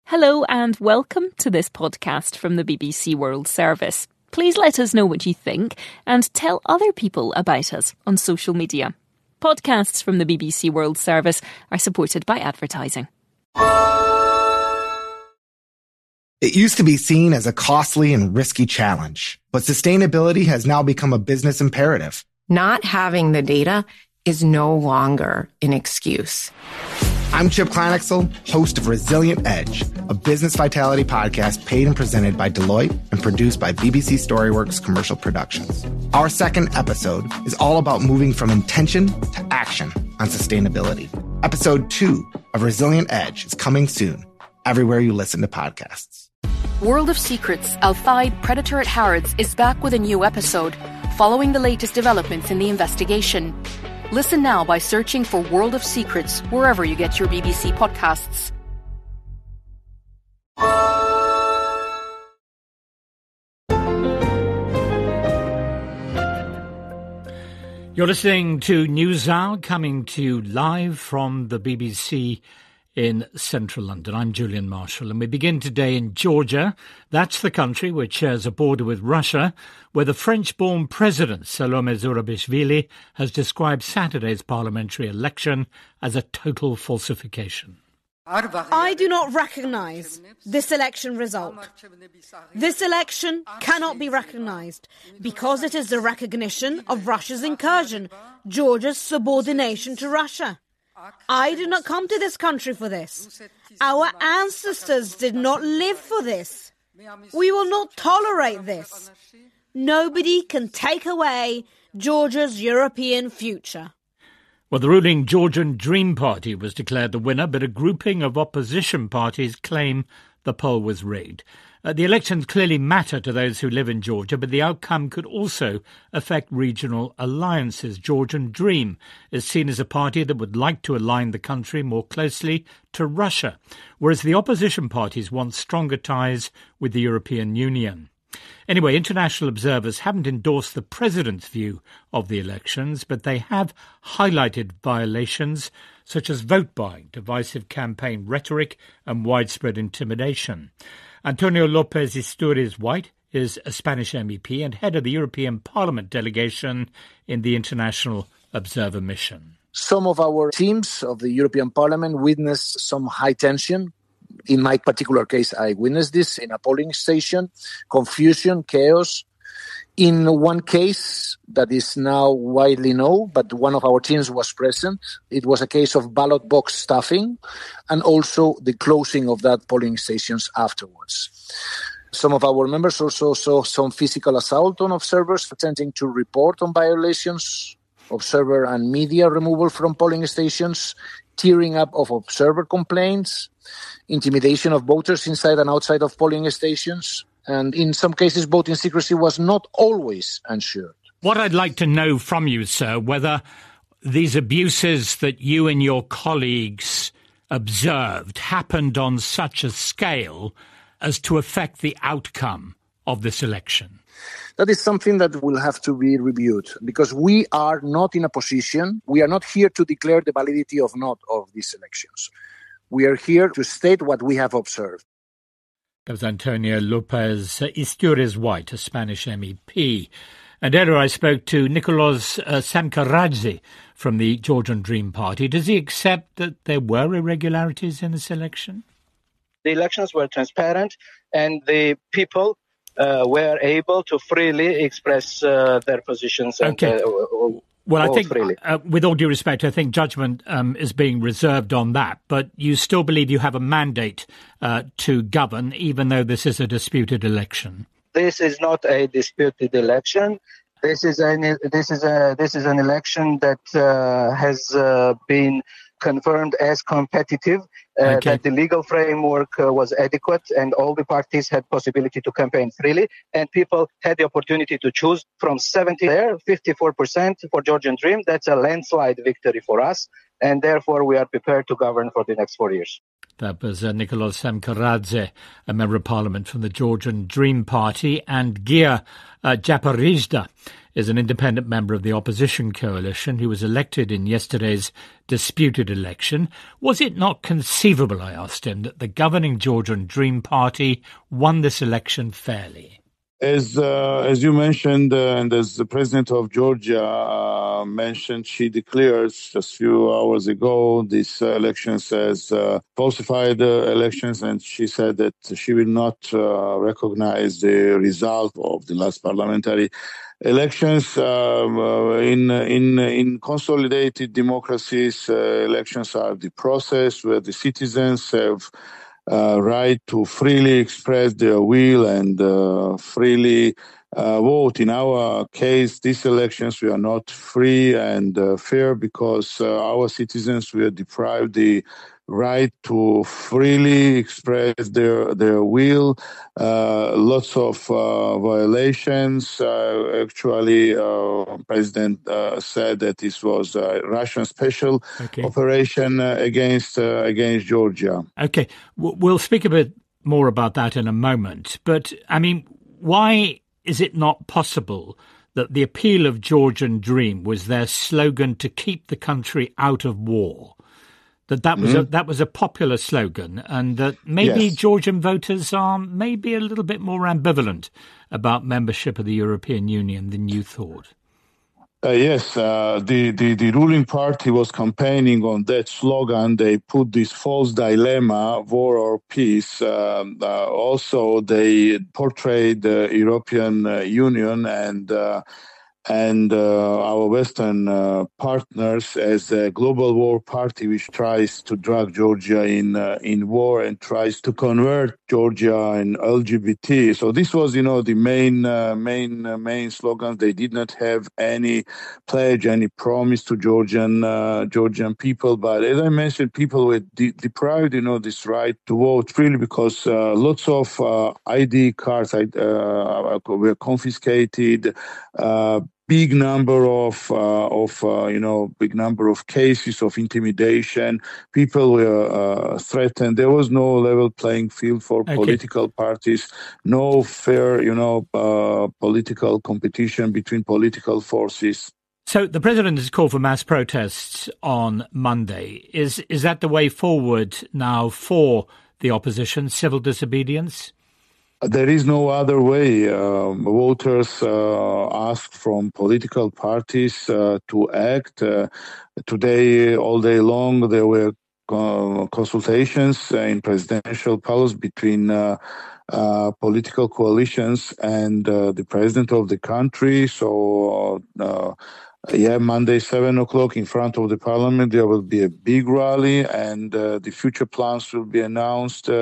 Hello and welcome to this podcast from the BBC World Service. Please let us know what you think and tell other people about us on social media. Podcasts from the BBC World Service are supported by advertising. It used to be seen as a costly and risky challenge, but sustainability has now become a business imperative. Not having the data is no longer an excuse. I'm Chip Kleinexel, host of Resilient Edge, a business vitality podcast paid and presented by Deloitte and produced by BBC Storyworks Commercial Productions. Our second episode is all about moving from intention to action on sustainability. Episode 2 of Resilient Edge is coming soon, everywhere you listen to podcasts. World of Secrets, Al-Thaid Predator at Harrods is back with a new episode, following the latest developments in the investigation. Listen now by searching for World of Secrets wherever you get your BBC podcasts. You're listening to NewsHour, coming to you live from the BBC in central London. I'm Julian Marshall, and we begin today in Georgia. That's the country which shares a border with Russia, where the French-born president, Salome Zurabishvili, has described Saturday's parliamentary election as a total falsification. I do not recognise this election result. This election cannot be recognised because it is the recognition of Russia's incursion, Georgia's subordination to Russia. I did not come to this country for this. Our ancestors did not live for this. We will not tolerate this. Nobody can take away Georgia's European future. Well, the ruling Georgian Dream Party was declared the winner, but a grouping of opposition parties claim the poll was rigged. The elections clearly matter to those who live in Georgia, but the outcome could also affect regional alliances. Georgian Dream is seen as a party that would like to align the country more closely to Russia, whereas the opposition parties want stronger ties with the European Union. Anyway, international observers haven't endorsed the president's view of the elections, but they have highlighted violations such as vote buying, divisive campaign rhetoric and widespread intimidation. Antonio Lopez Istúriz White is a Spanish MEP and head of the European Parliament delegation in the International Observer Mission. Some of our teams of the European Parliament witnessed some high tension. In my particular case, I witnessed this in a polling station, confusion, chaos. In one case that is now widely known, but one of our teams was present, it was a case of ballot box stuffing and also the closing of that polling stations afterwards. Some of our members also saw some physical assault on observers attempting to report on violations, observer and media removal from polling stations, tearing up of observer complaints, intimidation of voters inside and outside of polling stations, and in some cases voting secrecy was not always ensured. What I'd like to know from you, sir, whether these abuses that you and your colleagues observed happened on such a scale as to affect the outcome of this election. That is something that will have to be reviewed because we are not in a position, we are not here to declare the validity of these elections. We are here to state what we have observed. That was Antonio Lopez Istúriz White, a Spanish MEP. And earlier I spoke to Nicolas Samkaradze from the Georgian Dream Party. Does he accept that there were irregularities in this election? The elections were transparent and the people were able to freely express their positions. Okay. Well, I think, with all due respect, I think judgment is being reserved on that. But you still believe you have a mandate to govern, even though this is a disputed election. This is not a disputed election. This is an election that has been confirmed as competitive, that the legal framework was adequate and all the parties had possibility to campaign freely and people had the opportunity to choose from 54% for Georgian Dream. That's a landslide victory for us and therefore we are prepared to govern for the next 4 years. That was Nicolas Samkaradze, a member of parliament from the Georgian Dream Party, and Gia Japarizhda is an independent member of the opposition coalition who was elected in yesterday's disputed election. Was it not conceivable, I asked him, that the governing Georgian Dream Party won this election fairly? As you mentioned, and as the president of Georgia mentioned, she declared just a few hours ago these elections as falsified elections, and she said that she will not recognize the result of the last parliamentary elections. In consolidated democracies, elections are the process where the citizens have right to freely express their will and freely vote. In our case, these elections were not free and fair because our citizens were deprived the right to freely express their will. Lots of violations. Actually, President said that this was a Russian special operation against Georgia. Okay, we'll speak a bit more about that in a moment. But, I mean, why is it not possible that the appeal of Georgian Dream was their slogan to keep the country out of war? That was a popular slogan, and that maybe Georgian voters are maybe a little bit more ambivalent about membership of the European Union than you thought. Yes, the ruling party was campaigning on that slogan. They put this false dilemma, war or peace. Also, they portrayed the European Union and our Western partners as a global war party which tries to drag Georgia in war and tries to convert Georgia in LGBT. So this was, the main slogans. They did not have any pledge, any promise to Georgian people. But as I mentioned, people were deprived, this right to vote freely because lots of ID cards were confiscated. Big number of cases of intimidation. People were threatened. There was no level playing field for political parties. No fair, political competition between political forces. So the president has called for mass protests on Monday. Is that the way forward now for the opposition? Civil disobedience? There is no other way. Voters asked from political parties to act. Today, all day long, there were consultations in presidential palace between political coalitions and the president of the country. So, Monday, 7 o'clock in front of the parliament, there will be a big rally and the future plans will be announced.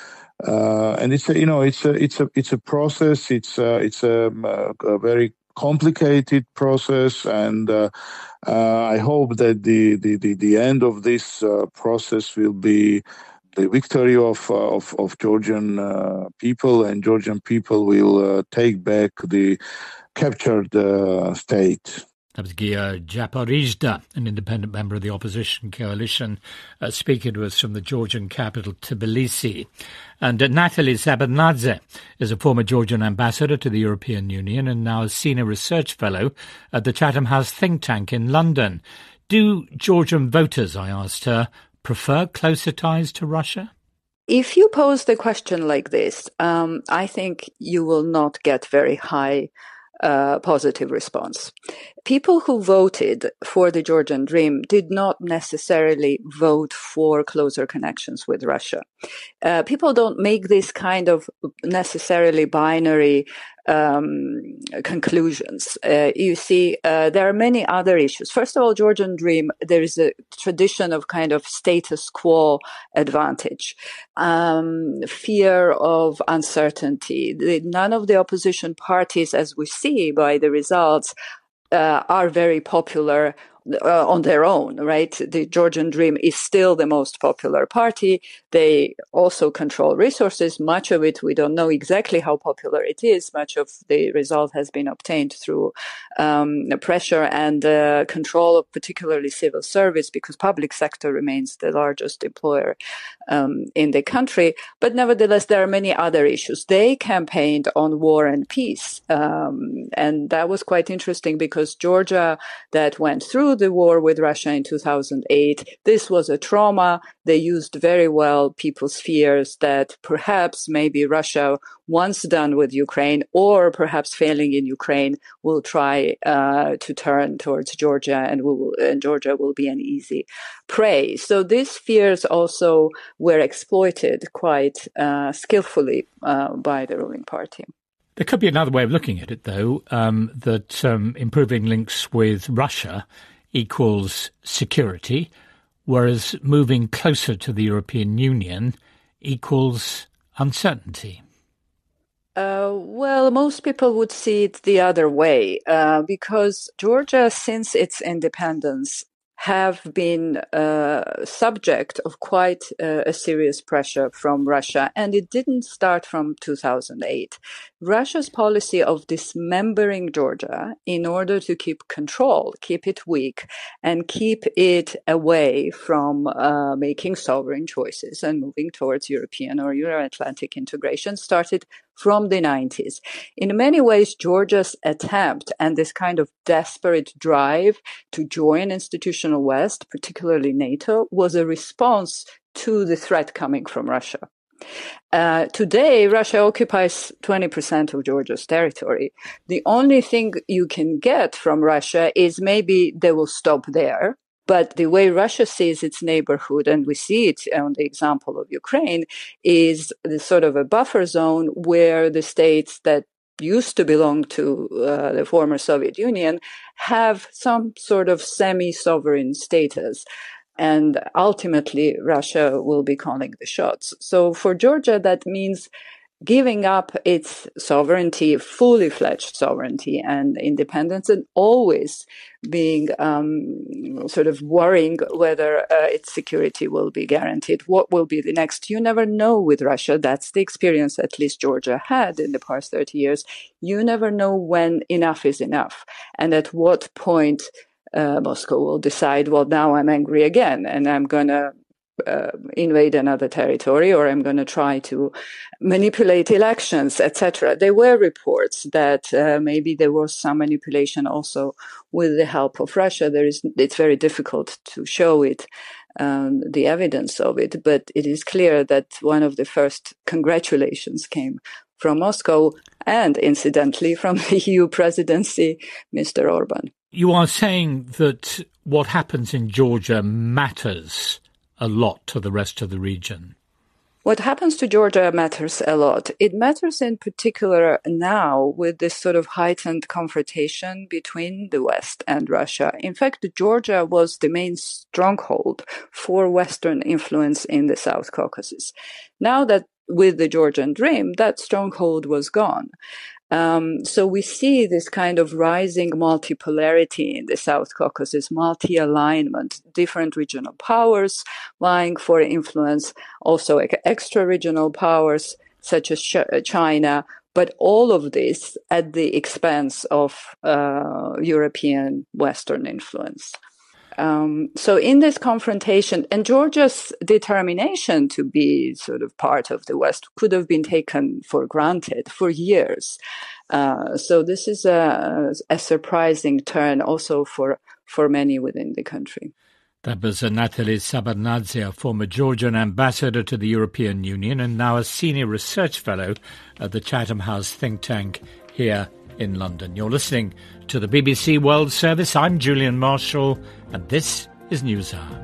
And it's a process. It's a very complicated process, and I hope that the end of this process will be the victory of Georgian people, and Georgian people will take back the captured state. That was Gia Japarizhda, an independent member of the opposition coalition, speaking to us from the Georgian capital, Tbilisi. And Natalie Zabernadze is a former Georgian ambassador to the European Union and now a senior research fellow at the Chatham House think tank in London. Do Georgian voters, I asked her, prefer closer ties to Russia? If you pose the question like this, I think you will not get very high positive response. People who voted for the Georgian Dream did not necessarily vote for closer connections with Russia. People don't make this kind of necessarily binary conclusions. You see, there are many other issues. First of all, Georgian Dream, there is a tradition of kind of status quo advantage, fear of uncertainty. None of the opposition parties, as we see by the results, are very popular on their own, right? The Georgian Dream is still the most popular party. They also control resources. Much of it, we don't know exactly how popular it is. Much of the result has been obtained through pressure and control of particularly civil service, because public sector remains the largest employer in the country. But nevertheless, there are many other issues. They campaigned on war and peace. And that was quite interesting, because Georgia, that went through the war with Russia in 2008, this was a trauma. They used very well people's fears that perhaps maybe Russia, once done with Ukraine, or perhaps failing in Ukraine, will try to turn towards Georgia, and Georgia will be an easy prey. So these fears also were exploited quite skillfully by the ruling party. There could be another way of looking at it, though, that improving links with Russia equals security, whereas moving closer to the European Union equals uncertainty. Well, most people would see it the other way, because Georgia, since its independence, have been subject of quite a serious pressure from Russia. And it didn't start from 2008. Russia's policy of dismembering Georgia in order to keep control, keep it weak, and keep it away from making sovereign choices and moving towards European or Euro-Atlantic integration started from the 90s. In many ways, Georgia's attempt and this kind of desperate drive to join institutional West, particularly NATO, was a response to the threat coming from Russia. Today, Russia occupies 20% of Georgia's territory. The only thing you can get from Russia is maybe they will stop there. But the way Russia sees its neighborhood, and we see it on the example of Ukraine, is the sort of a buffer zone where the states that used to belong to the former Soviet Union have some sort of semi-sovereign status. And ultimately, Russia will be calling the shots. So for Georgia, that means giving up its sovereignty, fully fledged sovereignty and independence, and always being sort of worrying whether its security will be guaranteed. What will be the next? You never know with Russia. That's the experience at least Georgia had in the past 30 years. You never know when enough is enough, and at what point Moscow will decide, well, now I'm angry again, and I'm going to invade another territory, or I'm going to try to manipulate elections, etc. There were reports that maybe there was some manipulation also with the help of Russia. It's very difficult to show it, the evidence of it, but it is clear that one of the first congratulations came from Moscow, and incidentally from the EU presidency, Mr. Orban. You are saying that what happens in Georgia matters a lot to the rest of the region. What happens to Georgia matters a lot. It matters in particular now with this sort of heightened confrontation between the West and Russia. In fact, Georgia was the main stronghold for Western influence in the South Caucasus. Now that with the Georgian Dream, that stronghold was gone. So we see this kind of rising multipolarity in the South Caucasus, multi-alignment, different regional powers vying for influence, also extra-regional powers such as China, but all of this at the expense of European Western influence. So in this confrontation, and Georgia's determination to be sort of part of the West could have been taken for granted for years. So this is a surprising turn also for many within the country. That was Natalie Sabarnadze, a former Georgian ambassador to the European Union and now a senior research fellow at the Chatham House think tank here in London. You're listening to the BBC World Service. I'm Julian Marshall, and this is NewsHour.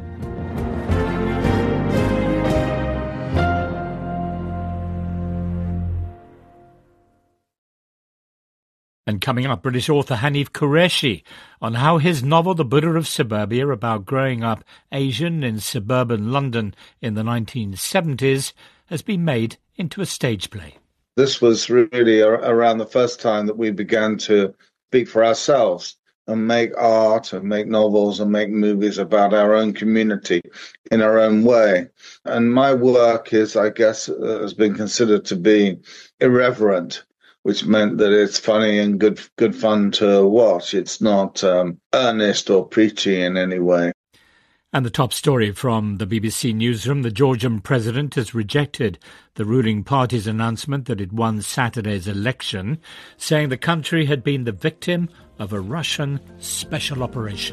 And coming up, British author Hanif Qureshi on how his novel The Buddha of Suburbia, about growing up Asian in suburban London in the 1970s, has been made into a stage play. This was really around the first time that we began to speak for ourselves and make art and make novels and make movies about our own community in our own way. And my work is, I guess, has been considered to be irreverent, which meant that it's funny and good fun to watch. It's not earnest or preachy in any way. And the top story from the BBC newsroom, the Georgian president has rejected the ruling party's announcement that it won Saturday's election, saying the country had been the victim of a Russian special operation.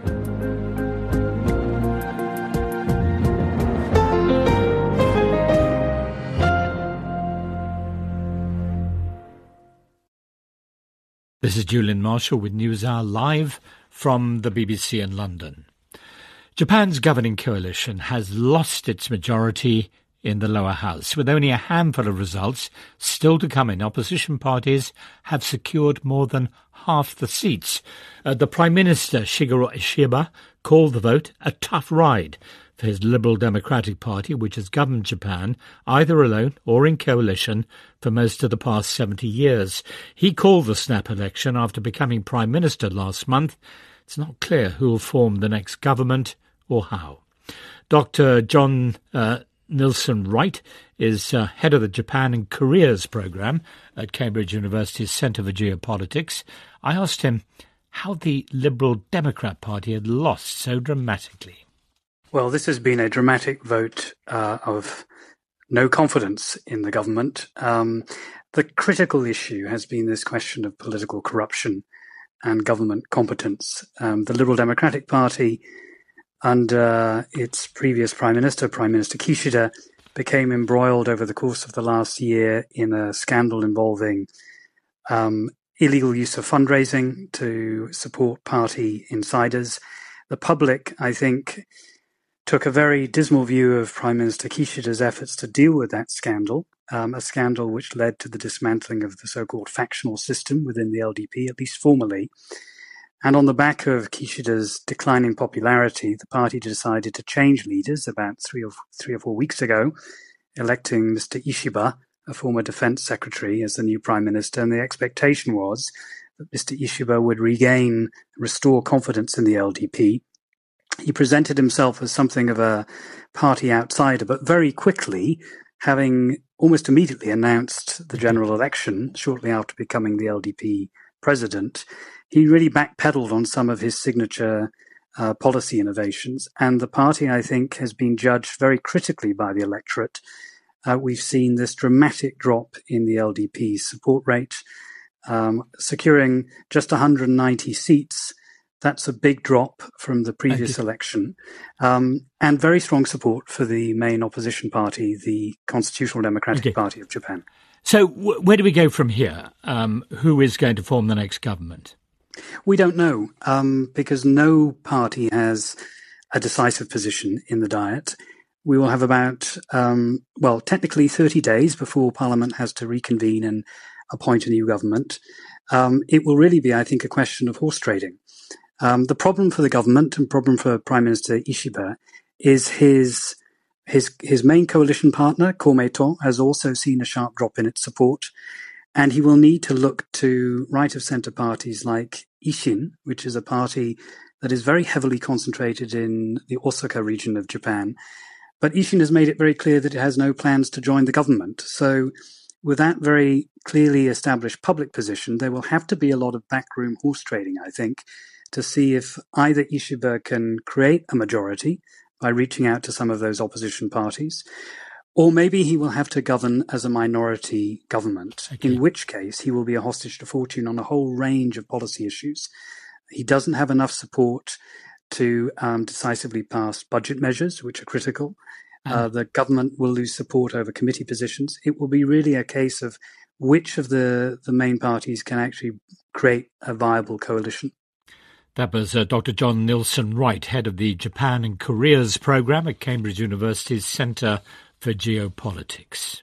This is Julian Marshall with NewsHour live from the BBC in London. Japan's governing coalition has lost its majority in the lower house. With only a handful of results still to come in, opposition parties have secured more than half the seats. The Prime Minister, Shigeru Ishiba, called the vote a tough ride for his Liberal Democratic Party, which has governed Japan either alone or in coalition for most of the past 70 years. He called the snap election after becoming Prime Minister last month. It's not clear who will form the next government or how. Dr. John Nilsson Wright is head of the Japan and Careers programme at Cambridge University's Centre for Geopolitics. I asked him how the Liberal Democrat Party had lost so dramatically. Well, this has been a dramatic vote of no confidence in the government. The critical issue has been this question of political corruption and government competence. The Liberal Democratic Party, under its previous Prime Minister Kishida, became embroiled over the course of the last year in a scandal involving illegal use of fundraising to support party insiders. The public, I think, took a very dismal view of Prime Minister Kishida's efforts to deal with that scandal, a scandal which led to the dismantling of the so-called factional system within the LDP, at least formally. And on the back of Kishida's declining popularity, the party decided to change leaders about three or four weeks ago, electing Mr. Ishiba, a former defense secretary, as the new prime minister. And the expectation was that Mr. Ishiba would restore confidence in the LDP. He presented himself as something of a party outsider, but very quickly, having almost immediately announced the general election shortly after becoming the LDP president, he really backpedaled on some of his signature policy innovations. And the party, I think, has been judged very critically by the electorate. We've seen this dramatic drop in the LDP's support rate, securing just 190 seats. That's a big drop from the previous election, and very strong support for the main opposition party, the Constitutional Democratic Party of Japan. So where do we go from here? Who is going to form the next government? We don't know, because no party has a decisive position in the Diet. We will have about, technically 30 days before Parliament has to reconvene and appoint a new government. It will really be, I think, a question of horse trading. The problem for the government and problem for Prime Minister Ishiba is his main coalition partner, Komeito, has also seen a sharp drop in its support, and he will need to look to right-of-centre parties like Ishin, which is a party that is very heavily concentrated in the Osaka region of Japan. But Ishin has made it very clear that it has no plans to join the government. So with that very clearly established public position, there will have to be a lot of backroom horse trading, I think, to see if either Ishiba can create a majority by reaching out to some of those opposition parties, or maybe he will have to govern as a minority government, in which case he will be a hostage to fortune on a whole range of policy issues. He doesn't have enough support to decisively pass budget measures, which are critical. The government will lose support over committee positions. It will be really a case of which of the main parties can actually create a viable coalition. That was Dr. John Nilsson Wright, head of the Japan and Careers programme at Cambridge University's Centre for Geopolitics.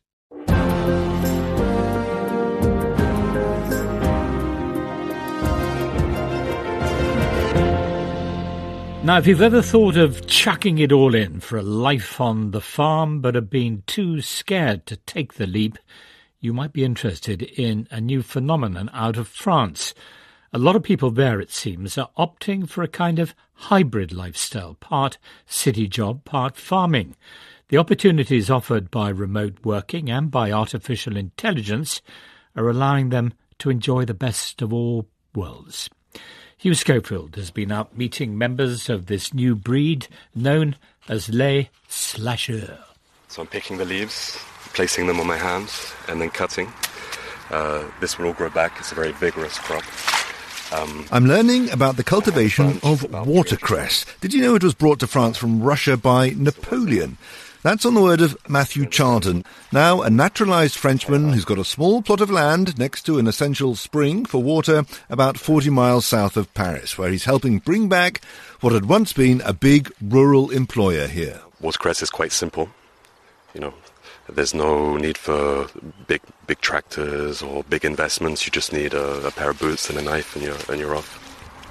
Now, if you've ever thought of chucking it all in for a life on the farm but have been too scared to take the leap, you might be interested in a new phenomenon out of France. A lot of people there, it seems, are opting for a kind of hybrid lifestyle, part city job, part farming. The opportunities offered by remote working and by artificial intelligence are allowing them to enjoy the best of all worlds. Hugh Schofield has been out meeting members of this new breed known as les slasheurs. So I'm picking the leaves, placing them on my hands, and then cutting. This will all grow back. It's a very vigorous crop. I'm learning about the cultivation of watercress. Did you know it was brought to France from Russia by Napoleon? That's on the word of Matthew Charlton, now a naturalised Frenchman who's got a small plot of land next to an essential spring for water about 40 miles south of Paris, where he's helping bring back what had once been a big rural employer here. Watercress is quite simple. You know, there's no need for big tractors or big investments. You just need a pair of boots and a knife and you're off.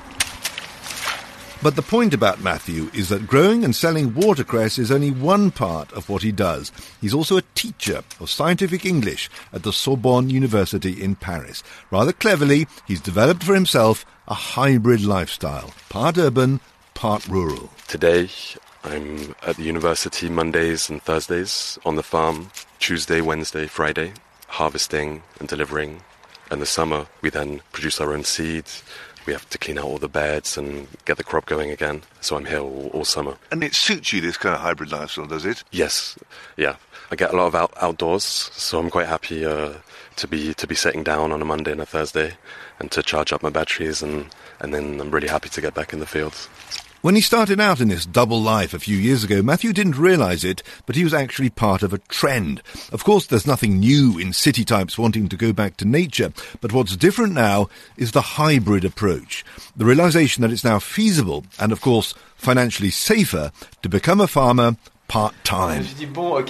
But the point about Matthew is that growing and selling watercress is only one part of what he does. He's also a teacher of scientific English at the Sorbonne University in Paris. Rather cleverly, he's developed for himself a hybrid lifestyle, part urban, part rural. Today, I'm at the university Mondays and Thursdays, on the farm Tuesday, Wednesday, Friday, harvesting and delivering. In the summer, we then produce our own seeds. We have to clean out all the beds and get the crop going again. So I'm here all summer. And it suits you, this kind of hybrid lifestyle, does it? Yes, yeah. I get a lot of outdoors, so I'm quite happy to be sitting down on a Monday and a Thursday and to charge up my batteries, and then I'm really happy to get back in the fields. When he started out in this double life a few years ago, Matthew didn't realise it, but he was actually part of a trend. Of course, there's nothing new in city types wanting to go back to nature, but what's different now is the hybrid approach. The realisation that it's now feasible, and of course financially safer, to become a farmer part-time. People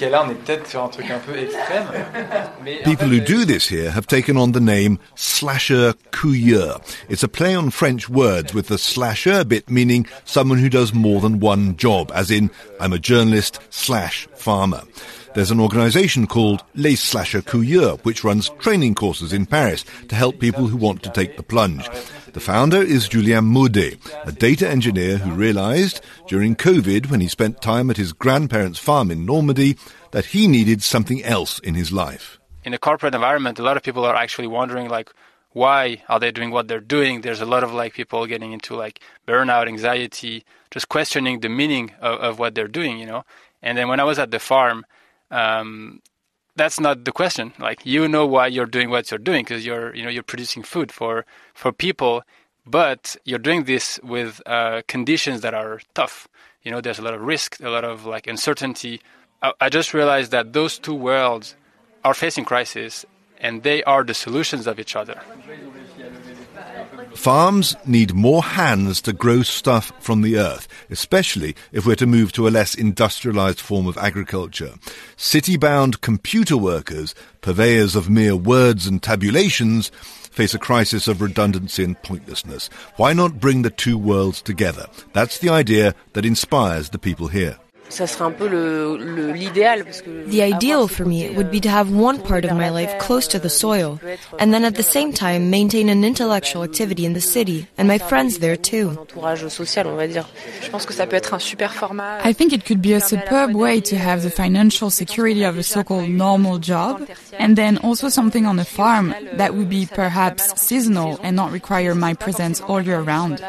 who do this here have taken on the name slasher-cueilleur. It's a play on French words, with the slasher bit meaning someone who does more than one job, as in, I'm a journalist / farmer. There's an organisation called Les Slasheurs-Cueilleurs, which runs training courses in Paris to help people who want to take the plunge. The founder is Julien Maudet, a data engineer who realised during COVID, when he spent time at his grandparents' farm in Normandy, that he needed something else in his life. In a corporate environment, a lot of people are actually wondering, why are they doing what they're doing? There's a lot of people getting into burnout, anxiety, just questioning the meaning of what they're doing, And then when I was at the farm, that's not the question. Why you're doing what you're doing, because you're producing food for people, but you're doing this with conditions that are tough. There's a lot of risk, a lot of uncertainty. I just realized that those two worlds are facing crisis, and they are the solutions of each other. Farms need more hands to grow stuff from the earth, especially if we're to move to a less industrialised form of agriculture. City-bound computer workers, purveyors of mere words and tabulations, face a crisis of redundancy and pointlessness. Why not bring the two worlds together? That's the idea that inspires the people here. The ideal for me would be to have one part of my life close to the soil, and then at the same time maintain an intellectual activity in the city, and my friends there too. I think it could be a superb way to have the financial security of a so-called normal job, and then also something on a farm that would be perhaps seasonal and not require my presence all year round.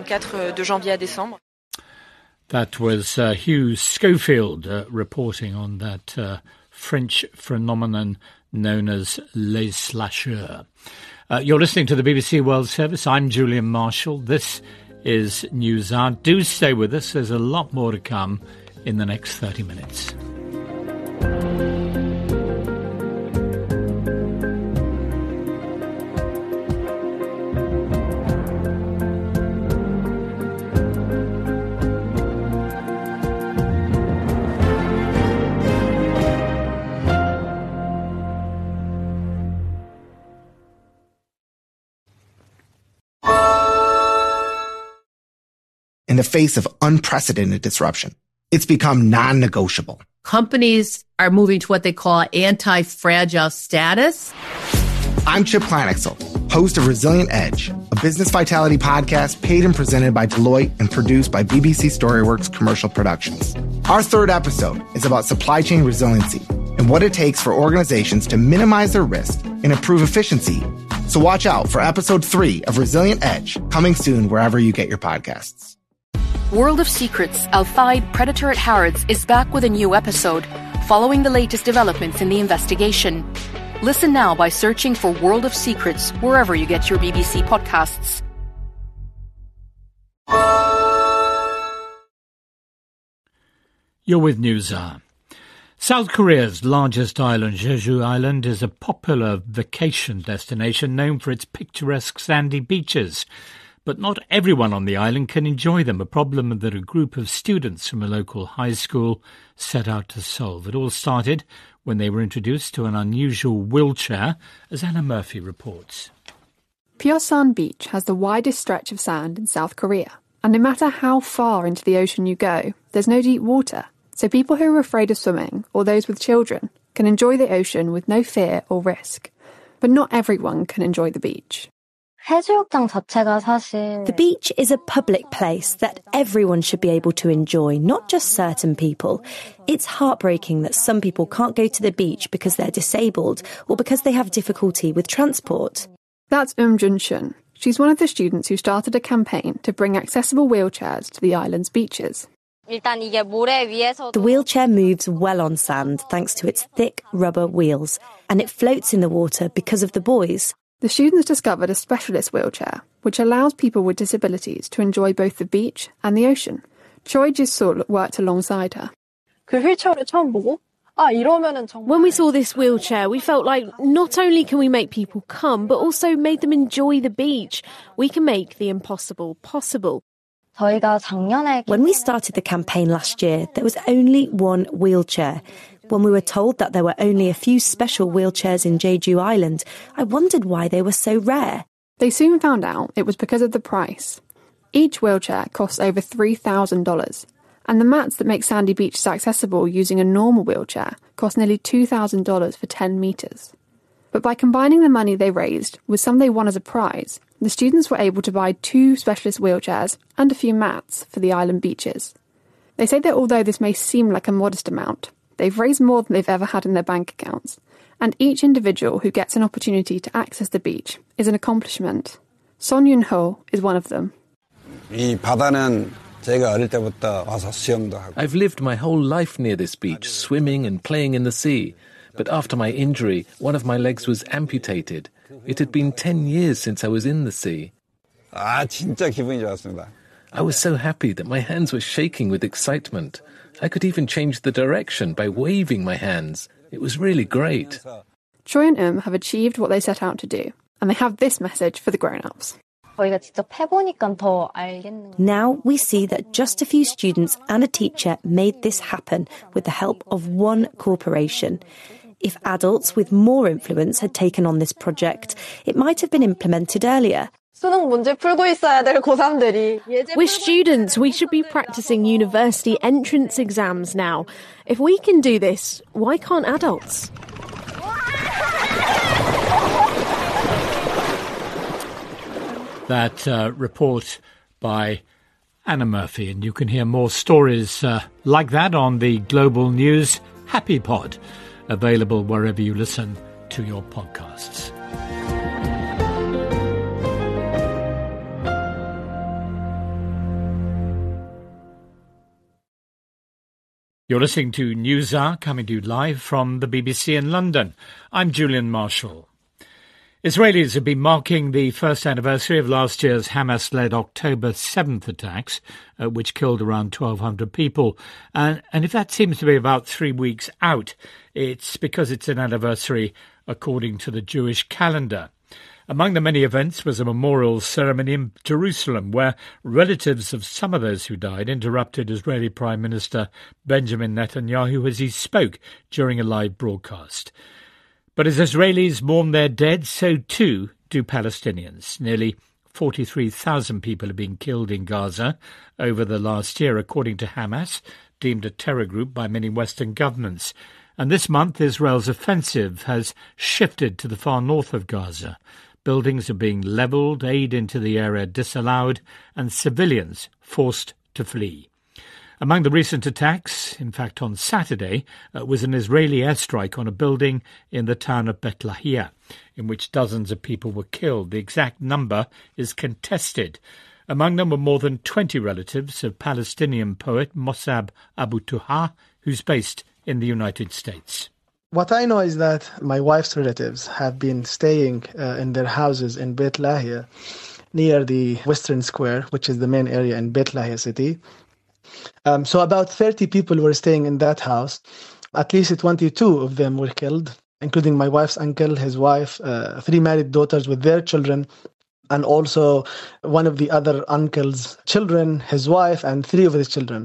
That was Hugh Schofield reporting on that French phenomenon known as les slasheurs. You're listening to the BBC World Service. I'm Julian Marshall. This is NewsHour. Do stay with us. There's a lot more to come in the next 30 minutes. In the face of unprecedented disruption, it's become non-negotiable. Companies are moving to what they call anti-fragile status. I'm Chip Kleinexel, host of Resilient Edge, a business vitality podcast paid and presented by Deloitte and produced by BBC StoryWorks Commercial Productions. Our third episode is about supply chain resiliency and what it takes for organizations to minimize their risk and improve efficiency. So watch out for episode 3 of Resilient Edge, coming soon wherever you get your podcasts. World of Secrets, Al-Fayed Predator at Harrods is back with a new episode, following the latest developments in the investigation. Listen now by searching for World of Secrets wherever you get your BBC podcasts. You're with Newshour. South Korea's largest island, Jeju Island, is a popular vacation destination known for its picturesque sandy beaches. But not everyone on the island can enjoy them, a problem that a group of students from a local high school set out to solve. It all started when they were introduced to an unusual wheelchair, as Anna Murphy reports. Pyeongsan Beach has the widest stretch of sand in South Korea, and no matter how far into the ocean you go, there's no deep water. So people who are afraid of swimming, or those with children, can enjoy the ocean with no fear or risk. But not everyone can enjoy the beach. The beach is a public place that everyone should be able to enjoy, not just certain people. It's heartbreaking that some people can't go to the beach because they're disabled or because they have difficulty with transport. That's Jun-shun. She's one of the students who started a campaign to bring accessible wheelchairs to the island's beaches. The wheelchair moves well on sand thanks to its thick rubber wheels, and it floats in the water because of the buoys. The students discovered a specialist wheelchair, which allows people with disabilities to enjoy both the beach and the ocean. Choi Ji-sul worked alongside her. When we saw this wheelchair, we felt like not only can we make people come, but also made them enjoy the beach. We can make the impossible possible. When we started the campaign last year, there was only one wheelchair. When we were told that there were only a few special wheelchairs in Jeju Island, I wondered why they were so rare. They soon found out it was because of the price. Each wheelchair costs over $3,000, and the mats that make Sandy Beach accessible using a normal wheelchair cost nearly $2,000 for 10 metres. But by combining the money they raised with some they won as a prize, the students were able to buy 2 specialist wheelchairs and a few mats for the island beaches. They say that although this may seem like a modest amount, they've raised more than they've ever had in their bank accounts, and each individual who gets an opportunity to access the beach is an accomplishment. Son Yun-ho is one of them. I've lived my whole life near this beach, swimming and playing in the sea. But after my injury, one of my legs was amputated. It had been 10 years since I was in the sea. I was so happy that my hands were shaking with excitement. I could even change the direction by waving my hands. It was really great. Choi and have achieved what they set out to do, and they have this message for the grown-ups. Now we see that just a few students and a teacher made this happen with the help of one corporation. If adults with more influence had taken on this project, it might have been implemented earlier. We're students. We should be practicing university entrance exams now. If we can do this, why can't adults? That report by Anna Murphy, and you can hear more stories like that on the Global News Happy Pod, available wherever you listen to your podcasts. You're listening to Newshour, coming to you live from the BBC in London. I'm Julian Marshall. Israelis have been marking the first anniversary of last year's Hamas-led October 7th attacks, which killed around 1,200 people. And if that seems to be about 3 weeks out, it's because it's an anniversary according to the Jewish calendar. Among the many events was a memorial ceremony in Jerusalem, where relatives of some of those who died interrupted Israeli Prime Minister Benjamin Netanyahu as he spoke during a live broadcast. But as Israelis mourn their dead, so too do Palestinians. Nearly 43,000 people have been killed in Gaza over the last year, according to Hamas, deemed a terror group by many Western governments. And this month, Israel's offensive has shifted to the far north of Gaza. Buildings are being levelled, aid into the area disallowed, and civilians forced to flee. Among the recent attacks, in fact on Saturday, was an Israeli airstrike on a building in the town of Beit Lahia, in which dozens of people were killed. The exact number is contested. Among them were more than 20 relatives of Palestinian poet Mossab Abu Tuha, who's based in the United States. What I know is that my wife's relatives have been staying in their houses in Beit Lahia, near the Western Square, which is the main area in Beit Lahia city. So about 30 people were staying in that house. At least 22 of them were killed, including my wife's uncle, his wife, 3 married daughters with their children, and also one of the other uncle's children, his wife, and 3 of his children.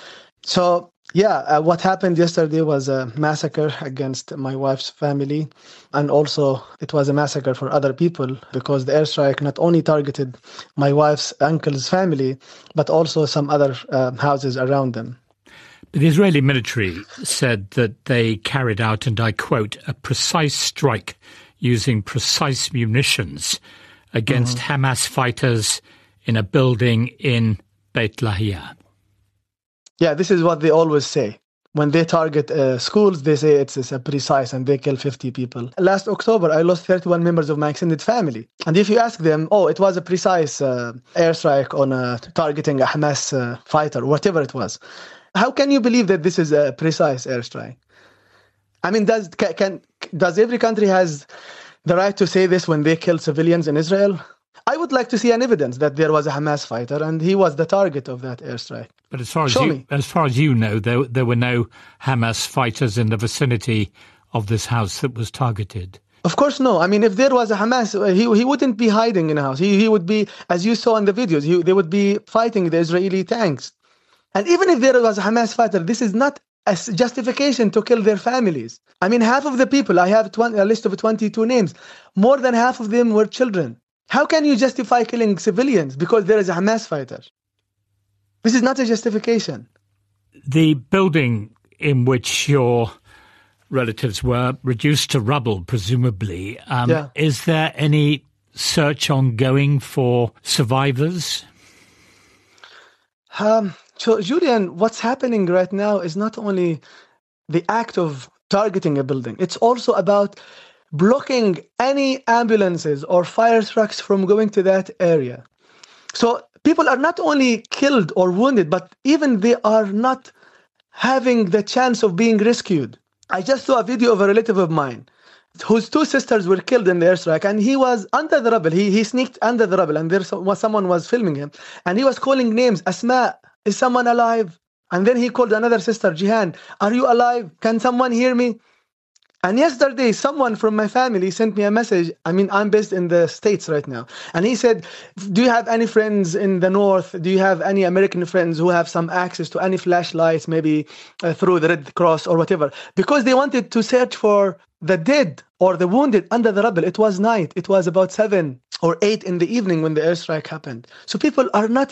So, what happened yesterday was a massacre against my wife's family, and also it was a massacre for other people because the airstrike not only targeted my wife's uncle's family, but also some other houses around them. The Israeli military said that they carried out, and I quote, a precise strike using precise munitions against Hamas fighters in a building in Beit Lahia. Yeah, this is what they always say. When they target schools, they say it's a precise, and they kill 50 people. Last October, I lost 31 members of my extended family. And if you ask them, it was a precise airstrike on targeting a Hamas fighter, whatever it was. How can you believe that this is a precise airstrike? I mean, does every country has the right to say this when they kill civilians in Israel? I would like to see an evidence that there was a Hamas fighter and he was the target of that airstrike. But as far as you know, there were no Hamas fighters in the vicinity of this house that was targeted. Of course, no. I mean, if there was a Hamas, he wouldn't be hiding in a house. He would be, as you saw in the videos, they would be fighting the Israeli tanks. And even if there was a Hamas fighter, this is not a justification to kill their families. I mean, half of the people, I have a list of 22 names, more than half of them were children. How can you justify killing civilians because there is a Hamas fighter? This is not a justification. The building in which your relatives were reduced to rubble, presumably, is there any search ongoing for survivors? So, Julian, what's happening right now is not only the act of targeting a building, it's also about blocking any ambulances or fire trucks from going to that area. So people are not only killed or wounded, but even they are not having the chance of being rescued. I just saw a video of a relative of mine whose 2 sisters were killed in the airstrike, and he was under the rubble. He sneaked under the rubble, and someone was filming him, and he was calling names. Asma, is someone alive? And then he called another sister, Jihan, are you alive? Can someone hear me? And yesterday, someone from my family sent me a message. I mean, I'm based in the States right now. And he said, do you have any friends in the North? Do you have any American friends who have some access to any flashlights, maybe through the Red Cross or whatever? Because they wanted to search for the dead or the wounded under the rubble. It was night. It was about 7 or 8 in the evening when the airstrike happened. So people are not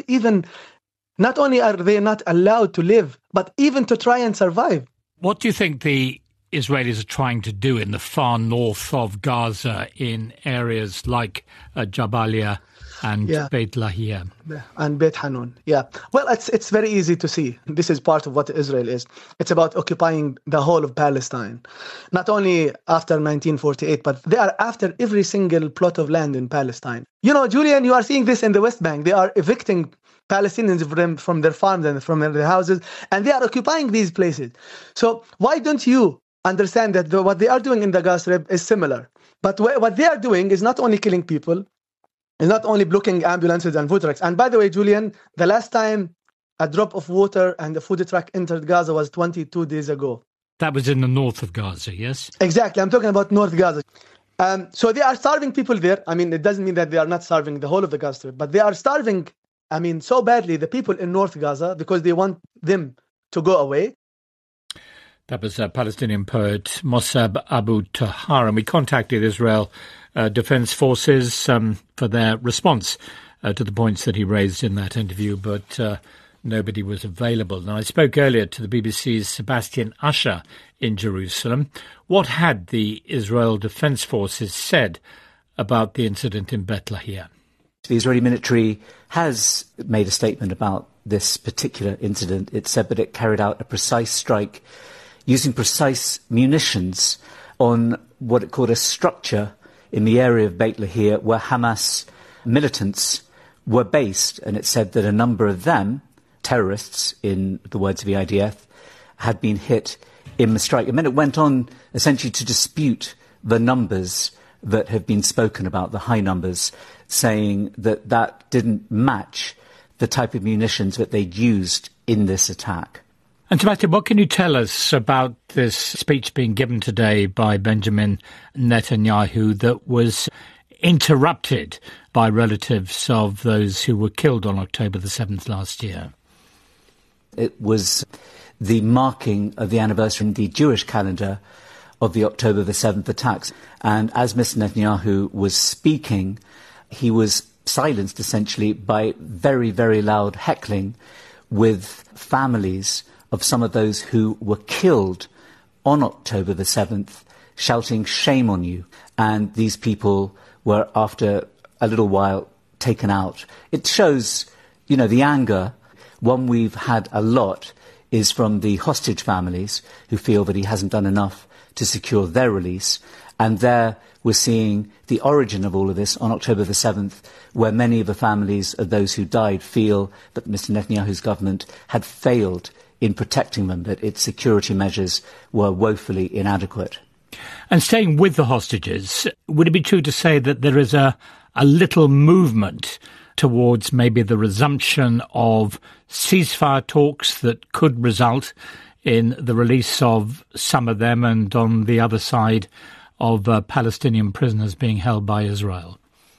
only are they not allowed to live, but even to try and survive. What do you think the Israelis are trying to do in the far north of Gaza in areas like Jabalia and Beit Lahia? And Beit Hanun, Well, it's very easy to see. This is part of what Israel is. It's about occupying the whole of Palestine. Not only after 1948, but they are after every single plot of land in Palestine. You know, Julian, you are seeing this in the West Bank. They are evicting Palestinians from their farms and from their houses, and they are occupying these places. So why don't you understand that what they are doing in the Gaza Strip is similar? But what they are doing is not only killing people, is not only blocking ambulances and food trucks. And by the way, Julian, the last time a drop of water and a food truck entered Gaza was 22 days ago. That was in the north of Gaza, yes? Exactly. I'm talking about North Gaza. So they are starving people there. I mean, it doesn't mean that they are not starving the whole of the Gaza Strip, but they are starving, I mean, so badly, the people in North Gaza, because they want them to go away. That was Palestinian poet Mossab Abu Tuha, and we contacted Israel Defense Forces for their response to the points that he raised in that interview, but nobody was available. Now, I spoke earlier to the BBC's Sebastian Usher in Jerusalem. What had the Israel Defense Forces said about the incident in Beit Lahia. The Israeli military has made a statement about this particular incident. It said that it carried out a precise strike using precise munitions on what it called a structure in the area of Beit Lahia where Hamas militants were based. And it said that a number of them, terrorists in the words of the IDF, had been hit in the strike. And then it went on essentially to dispute the numbers that have been spoken about, the high numbers, saying that that didn't match the type of munitions that they'd used in this attack. And Sebastian, what can you tell us about this speech being given today by Benjamin Netanyahu that was interrupted by relatives of those who were killed on October the 7th last year? It was the marking of the anniversary in the Jewish calendar of the October the 7th attacks. And as Mr. Netanyahu was speaking, he was silenced essentially by very, very loud heckling with families of some of those who were killed on October the 7th, shouting, "Shame on you." And these people were, after a little while, taken out. It shows, the anger. One we've had a lot is from the hostage families who feel that he hasn't done enough to secure their release. And there we're seeing the origin of all of this on October the 7th, where many of the families of those who died feel that Mr. Netanyahu's government had failed in protecting them, that its security measures were woefully inadequate. And staying with the hostages, would it be true to say that there is a little movement towards maybe the resumption of ceasefire talks that could result in the release of some of them and on the other side of Palestinian prisoners being held by Israel?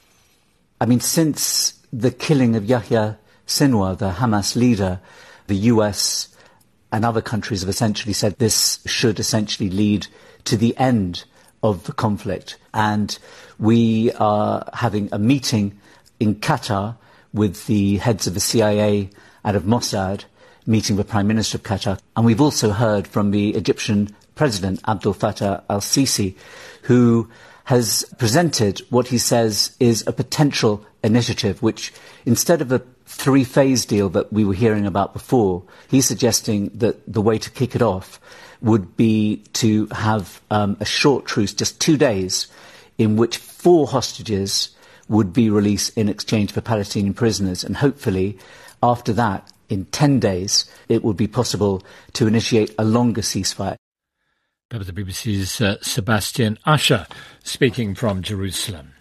I mean, since the killing of Yahya Sinwar, the Hamas leader, the US and other countries have essentially said this should essentially lead to the end of the conflict. And we are having a meeting in Qatar with the heads of the CIA and of Mossad, meeting the Prime Minister of Qatar. And we've also heard from the Egyptian President, Abdel Fattah al-Sisi, who has presented what he says is a potential initiative, which instead of a three-phase deal that we were hearing about before, he's suggesting that the way to kick it off would be to have a short truce, just 2 days, in which 4 hostages would be released in exchange for Palestinian prisoners. And hopefully, after that, in 10 days, it would be possible to initiate a longer ceasefire. That was the BBC's Sebastian Usher speaking from Jerusalem.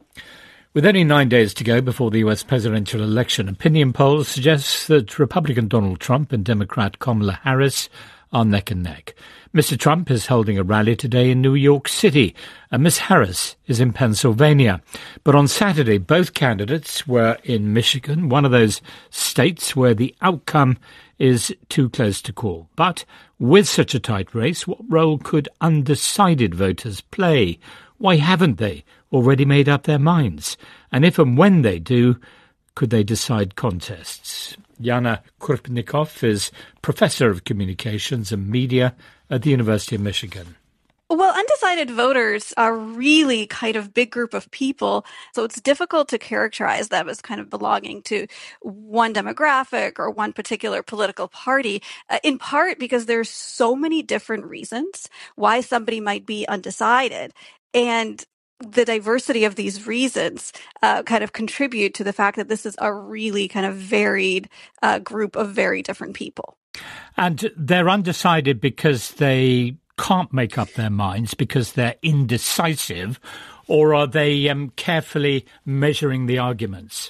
With only 9 days to go before the US presidential election, opinion polls suggest that Republican Donald Trump and Democrat Kamala Harris are neck and neck. Mr. Trump is holding a rally today in New York City, and Ms. Harris is in Pennsylvania. But on Saturday, both candidates were in Michigan, one of those states where the outcome is too close to call. But with such a tight race, what role could undecided voters play? Why haven't they already made up their minds? And if and when they do, could they decide contests? Yana Krupnikov is Professor of Communications and Media at the University of Michigan. Well, undecided voters are really kind of big group of people, so it's difficult to characterize them as kind of belonging to one demographic or one particular political party, in part because there's so many different reasons why somebody might be undecided. And the diversity of these reasons kind of contribute to the fact that this is a really kind of varied group of very different people. And they're undecided because they can't make up their minds, because they're indecisive, or are they carefully measuring the arguments?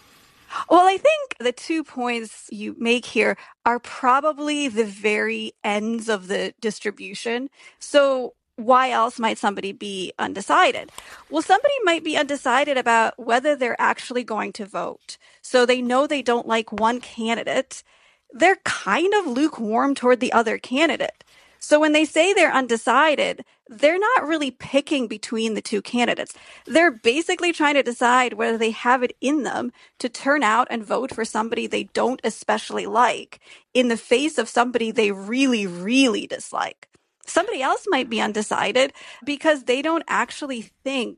Well, I think the 2 points you make here are probably the very ends of the distribution. So why else might somebody be undecided? Well, somebody might be undecided about whether they're actually going to vote. So they know they don't like one candidate. They're kind of lukewarm toward the other candidate. So when they say they're undecided, they're not really picking between the two candidates. They're basically trying to decide whether they have it in them to turn out and vote for somebody they don't especially like in the face of somebody they really, really dislike. Somebody else might be undecided because they don't actually think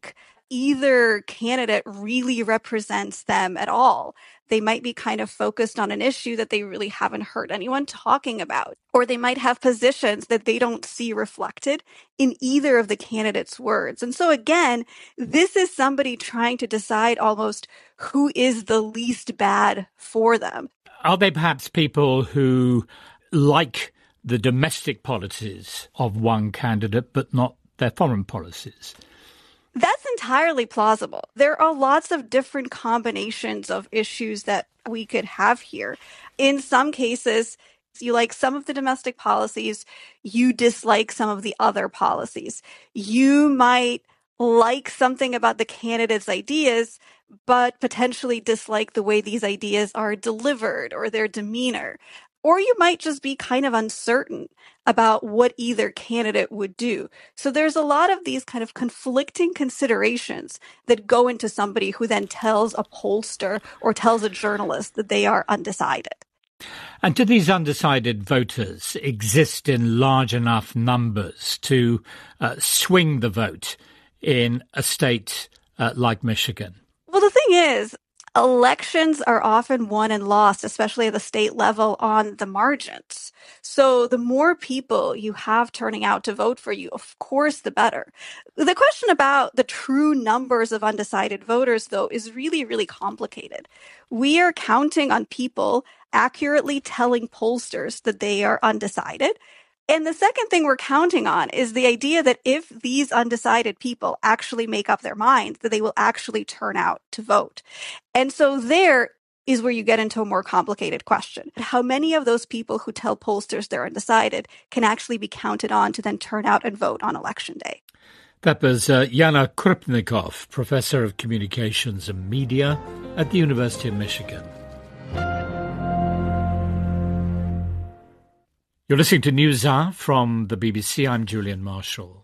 either candidate really represents them at all. They might be kind of focused on an issue that they really haven't heard anyone talking about, or they might have positions that they don't see reflected in either of the candidates' words. And so again, this is somebody trying to decide almost who is the least bad for them. Are they perhaps people who like the domestic policies of one candidate but not their foreign policies? That's entirely plausible. There are lots of different combinations of issues that we could have here. In some cases, you like some of the domestic policies, you dislike some of the other policies. You might like something about the candidate's ideas, but potentially dislike the way these ideas are delivered or their demeanor. Or you might just be kind of uncertain about what either candidate would do. So there's a lot of these kind of conflicting considerations that go into somebody who then tells a pollster or tells a journalist that they are undecided. And do these undecided voters exist in large enough numbers to swing the vote in a state like Michigan? Well, the thing is, elections are often won and lost, especially at the state level, on the margins. So the more people you have turning out to vote for you, of course, the better. The question about the true numbers of undecided voters, though, is really, really complicated. We are counting on people accurately telling pollsters that they are undecided. And the second thing we're counting on is the idea that if these undecided people actually make up their minds, that they will actually turn out to vote. And so there is where you get into a more complicated question. How many of those people who tell pollsters they're undecided can actually be counted on to then turn out and vote on election day? That was Yana Krupnikov, Professor of Communications and Media at the University of Michigan. You're listening to NewsHour from the BBC. I'm Julian Marshall.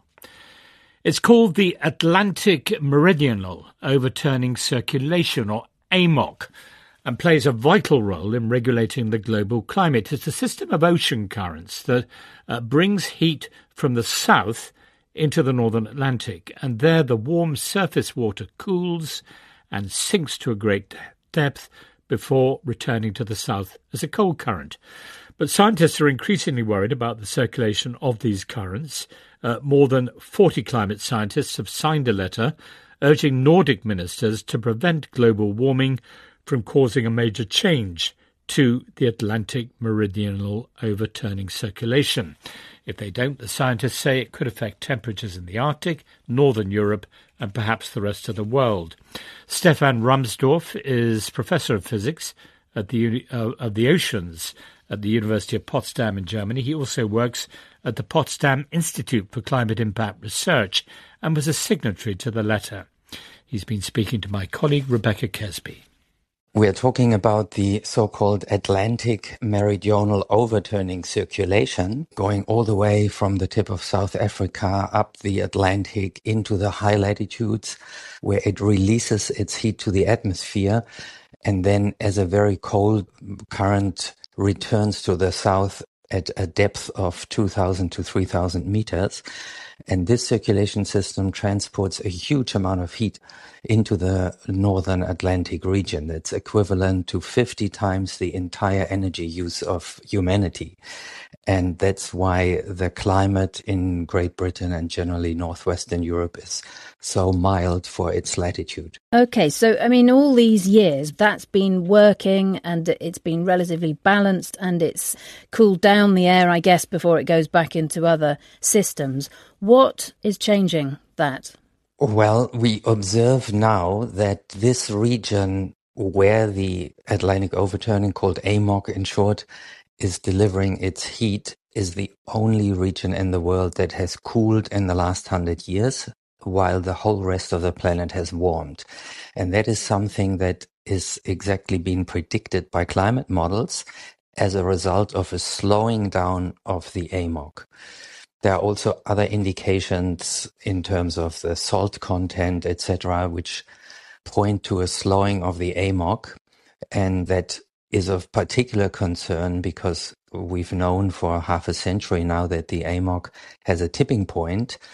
It's called the Atlantic Meridional Overturning Circulation, or AMOC, and plays a vital role in regulating the global climate. It's a system of ocean currents that brings heat from the south into the northern Atlantic, and there the warm surface water cools and sinks to a great depth before returning to the south as a cold current. But scientists are increasingly worried about the circulation of these currents. More than 40 climate scientists have signed a letter urging Nordic ministers to prevent global warming from causing a major change to the Atlantic Meridional Overturning Circulation. If they don't, the scientists say it could affect temperatures in the Arctic, northern Europe, and perhaps the rest of the world. Stefan Rumsdorf is Professor of Physics at of the Oceans at the University of Potsdam in Germany. He also works at the Potsdam Institute for Climate Impact Research and was a signatory to the letter. He's been speaking to my colleague Rebecca Kesby. We are talking about the so-called Atlantic Meridional Overturning Circulation, going all the way from the tip of South Africa up the Atlantic into the high latitudes, where it releases its heat to the atmosphere, and then as a very cold current returns to the south at a depth of 2,000 to 3,000 meters. And this circulation system transports a huge amount of heat into the northern Atlantic region. That's equivalent to 50 times the entire energy use of humanity. And that's why the climate in Great Britain and generally northwestern Europe is so mild for its latitude. Okay, so, I mean, all these years, that's been working and it's been relatively balanced and it's cooled down the air, I guess, before it goes back into other systems. What is changing that? Well, we observe now that this region where the Atlantic overturning, called AMOC in short, is delivering its heat is the only region in the world that has cooled in the last 100 years, while the whole rest of the planet has warmed. And that is something that is exactly being predicted by climate models as a result of a slowing down of the AMOC. There are also other indications in terms of the salt content, etc., which point to a slowing of the AMOC, and that is of particular concern because we've known for half a century now that the AMOC has a tipping point.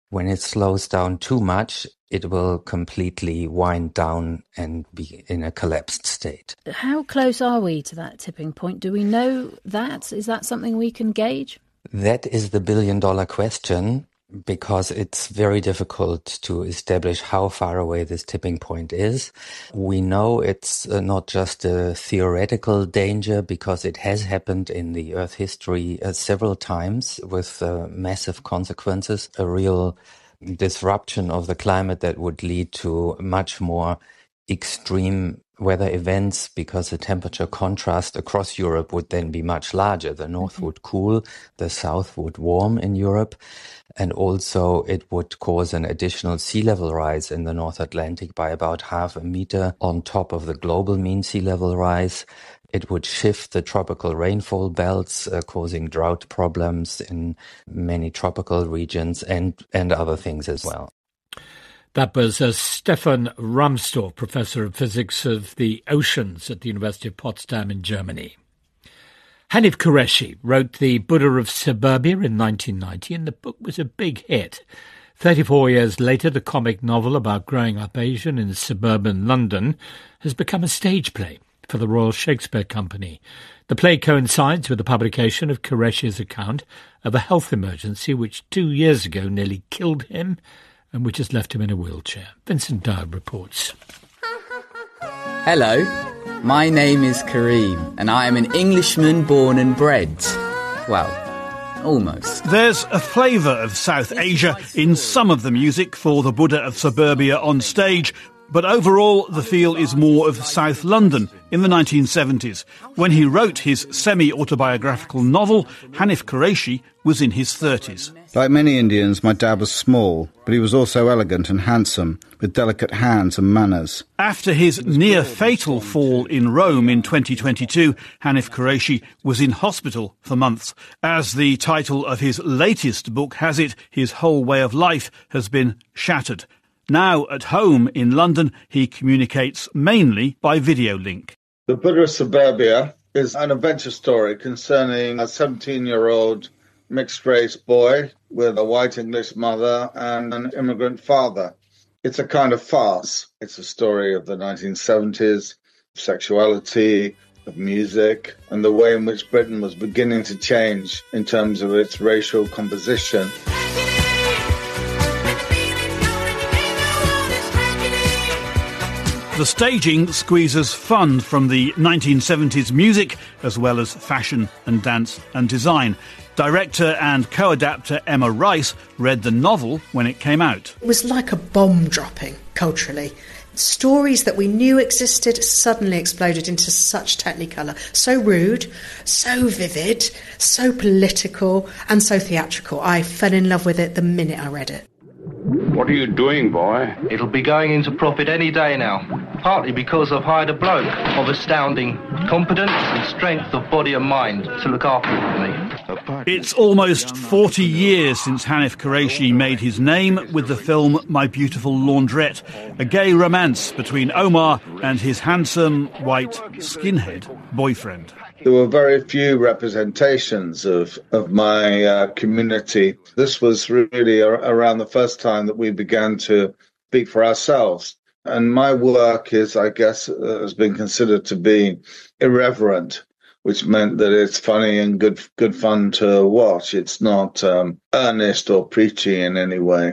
When it slows down too much, it will completely wind down and be in a collapsed state. How close are we to that tipping point? Do we know that? Is that something we can gauge? That is the billion-dollar question, because it's very difficult to establish how far away this tipping point is. We know it's not just a theoretical danger, because it has happened in the Earth history several times with massive consequences, a real disruption of the climate that would lead to much more extreme weather events, because the temperature contrast across Europe would then be much larger. The north would cool, the south would warm in Europe, and also it would cause an additional sea level rise in the North Atlantic by about 0.5 meter on top of the global mean sea level rise. It would shift the tropical rainfall belts, causing drought problems in many tropical regions and other things as well. That was Stefan Rahmstorf, Professor of Physics of the Oceans at the University of Potsdam in Germany. Hanif Kureishi wrote The Buddha of Suburbia in 1990, and the book was a big hit. 34 years later, the comic novel about growing up Asian in suburban London has become a stage play for the Royal Shakespeare Company. The play coincides with the publication of Qureishi's account of a health emergency which 2 years ago nearly killed him and which has left him in a wheelchair. Vincent Dowd reports. Hello, my name is Kareem, and I am an Englishman born and bred. Well, almost. There's a flavour of South Asia in some of the music for the Buddha of Suburbia on stage, but overall the feel is more of South London in the 1970s. When he wrote his semi-autobiographical novel, Hanif Kureishi was in his 30s. Like many Indians, my dad was small, but he was also elegant and handsome, with delicate hands and manners. After his near-fatal fall in Rome in 2022, Hanif Kureishi was in hospital for months. As the title of his latest book has it, his whole way of life has been shattered. Now, at home in London, he communicates mainly by video link. The Buddha of Suburbia is an adventure story concerning a 17-year-old mixed-race boy with a white English mother and an immigrant father. It's a kind of farce. It's a story of the 1970s, sexuality, of music, and the way in which Britain was beginning to change in terms of its racial composition. The staging squeezes fun from the 1970s music, as well as fashion and dance and design. Director and co-adapter Emma Rice read the novel when it came out. It was like a bomb dropping culturally. Stories that we knew existed suddenly exploded into such technicolor, so rude, so vivid, so political and so theatrical. I fell in love with it the minute I read it. What are you doing, boy? It'll be going into profit any day now, partly because I've hired a bloke of astounding competence and strength of body and mind to look after it for me. It's almost 40 years since Hanif Kureishi made his name with the film My Beautiful Laundrette, a gay romance between Omar and his handsome, white, skinhead boyfriend. There were very few representations of my community. This was really around the first time that we began to speak for ourselves. And my work is, I guess, has been considered to be irreverent, which meant that it's funny and good fun to watch. It's not earnest or preachy in any way.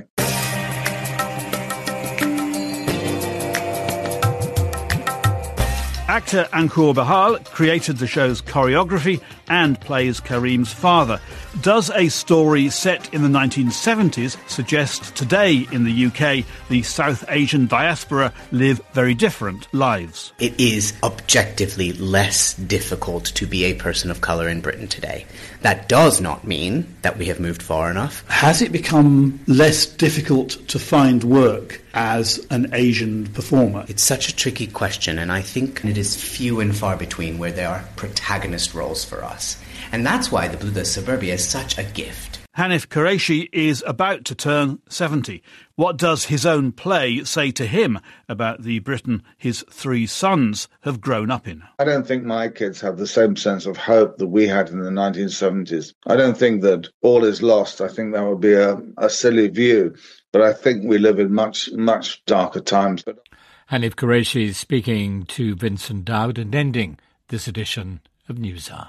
Actor Ankur Bahal created the show's choreography and plays Kareem's father. Does a story set in the 1970s suggest today in the UK the South Asian diaspora live very different lives? It is objectively less difficult to be a person of colour in Britain today. That does not mean that we have moved far enough. Has it become less difficult to find work as an Asian performer? It's such a tricky question, and I think it is few and far between where there are protagonist roles for us. And that's why the Buddha of Suburbia is such a gift. Hanif Qureshi is about to turn 70. What does his own play say to him about the Britain his three sons have grown up in? I don't think my kids have the same sense of hope that we had in the 1970s. I don't think that all is lost. I think that would be a silly view. But I think we live in much, much darker times. Hanif Qureshi speaking to Vincent Dowd and ending this edition of NewsHour.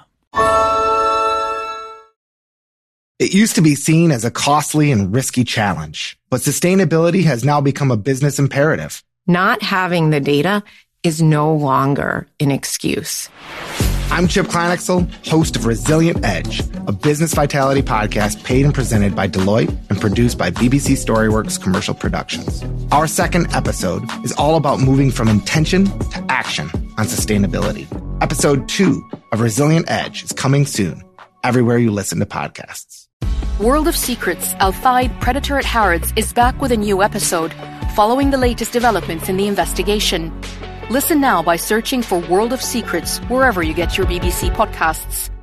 It used to be seen as a costly and risky challenge, but sustainability has now become a business imperative. Not having the data is no longer an excuse. I'm Chip Kleinexel, host of Resilient Edge, a business vitality podcast paid and presented by Deloitte and produced by BBC Storyworks Commercial Productions. Our second episode is all about moving from intention to action on sustainability. Episode 2 of Resilient Edge is coming soon, everywhere you listen to podcasts. World of Secrets, Al-Thaid Predator at Harrods is back with a new episode, following the latest developments in the investigation. Listen now by searching for World of Secrets wherever you get your BBC podcasts.